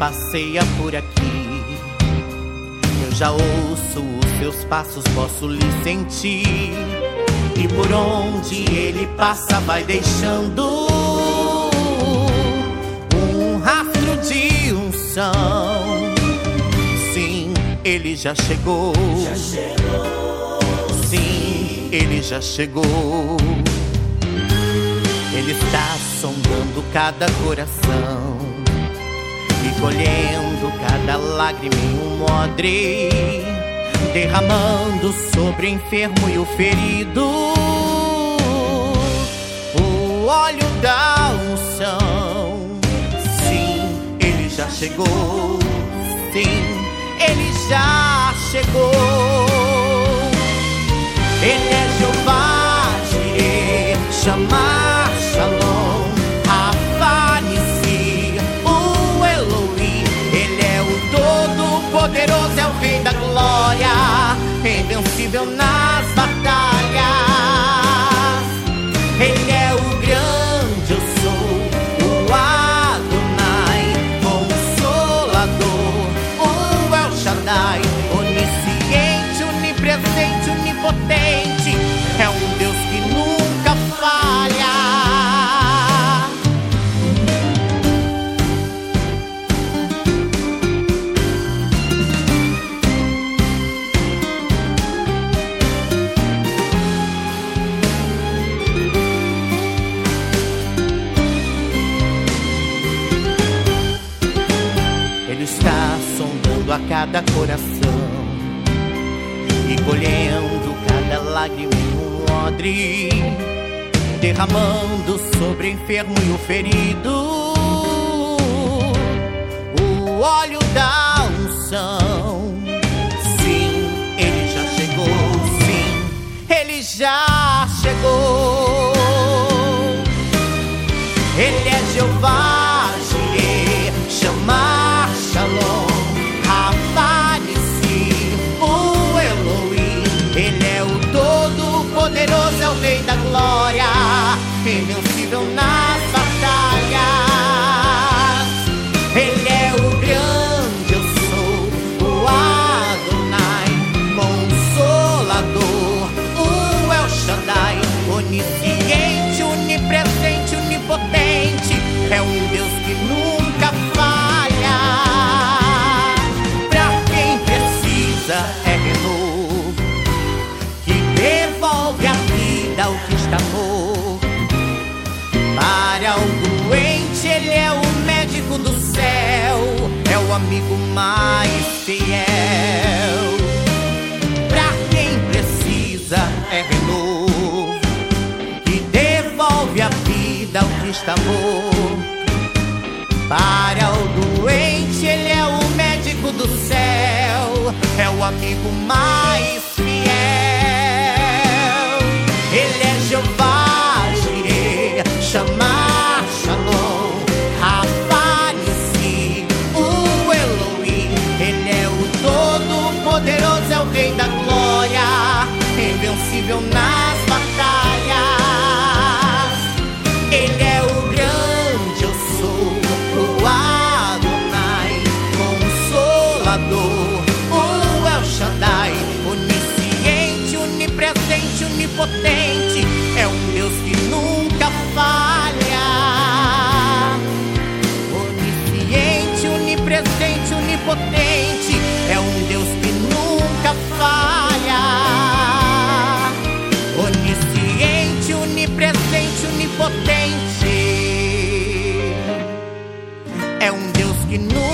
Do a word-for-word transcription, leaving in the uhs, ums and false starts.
passeia por aqui. Eu já ouço os seus passos, posso lhe sentir. E por onde ele passa vai deixando um rastro de unção. Sim, ele já chegou. Já chegou. Sim, ele já chegou. Ele está sondando cada coração e colhendo cada lágrima em um odre, derramando sobre o enfermo e o ferido o óleo da unção. Sim, ele já chegou. Sim, ele já chegou. Ele é Jeová Jireh, chamar Shalom, Rafa Nissi, o Elohim. Ele é o Todo-Poderoso, é o Rei da Glória, invencível nas batalhas. Ele é o grande eu sou, o Adonai, Consolador, o El Shaddai, onisciente, onipresente, onipotente. É um Deus que nunca falha. Ele está sondando a cada coração e colhendo cada lágrima em um odre, derramando sobre o enfermo e o ferido o óleo da unção. Sim, ele já chegou. Sim, ele já chegou. Ele é Jeová Jireh, chamar Shalom, Rafa Nissi, o Elohim. Ele é o Todo-Poderoso, é o Rei da Glória, invencível nas batalhas. Ele é o grande eu sou, o Adonai, Consolador, o El Shaddai, onisciente, onipresente, onipotente. É um Deus que nunca falha. Pra quem precisa é renovo, que devolve a vida ao que está morto. Para o doente ele é o médico do céu, é o amigo mais fiel. Pra quem precisa é renovo, que devolve a vida ao que está morto. Para o doente ele é o médico do céu, é o amigo mais fiel. Ele é Jeová Jireh, chamar Shalom, Rafa Nissi, o Elohim. Ele é o Todo-Poderoso, é o Rei da Glória, invencível nas batalhas. Ele é o grande eu sou, o Adonai, Consolador, o El Shaddai, onisciente, onipresente, onipotente. É um Deus que nunca falha. Onisciente, onipresente, onipotente. É um Deus que nunca falha. Onisciente, onipresente, onipotente. É um Deus que nunca